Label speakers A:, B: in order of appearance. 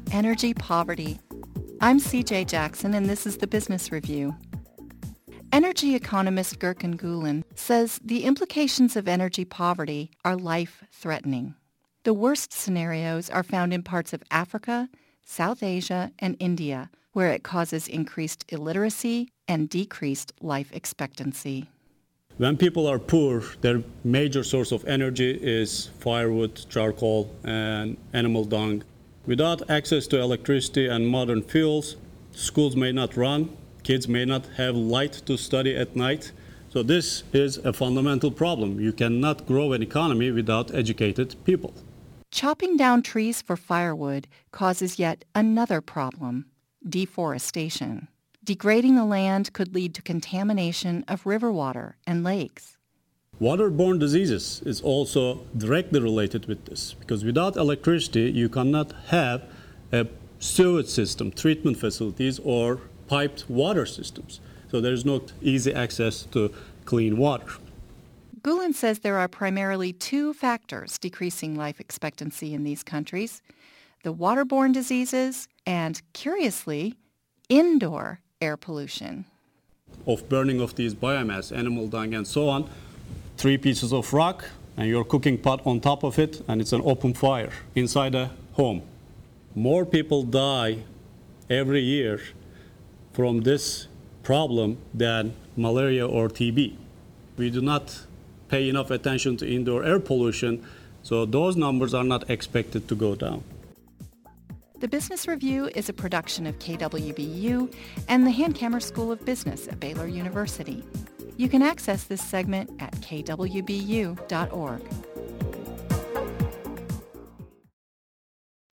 A: Energy poverty. I'm CJ Jackson, and this is the Business Review. Energy economist Gurkan Gulen says the implications of energy poverty are life-threatening. The worst scenarios are found in parts of Africa, South Asia, and India, where it causes increased illiteracy and decreased life expectancy.
B: When people are poor, their major source of energy is firewood, charcoal, and animal dung. Without access to electricity and modern fuels, schools may not run, kids may not have light to study at night. So this is a fundamental problem. You cannot grow an economy without educated people.
A: Chopping down trees for firewood causes yet another problem, deforestation. Degrading the land could lead to contamination of river water and lakes.
B: Waterborne diseases is also directly related with this, because without electricity, you cannot have a sewage system, treatment facilities, or piped water systems. So there's not easy access to clean water.
A: Gulen says there are primarily two factors decreasing life expectancy in these countries: the waterborne diseases and, curiously, indoor air pollution.
B: Of burning of these biomass, animal dung, and so on, 3 pieces of rock and your cooking pot on top of it, and it's an open fire inside a home. More people die every year from this problem than malaria or TB. We do not pay enough attention to indoor air pollution, so those numbers are not expected to go down.
A: The Business Review is a production of KWBU and the Hankamer School of Business at Baylor University. You can access this segment at kwbu.org.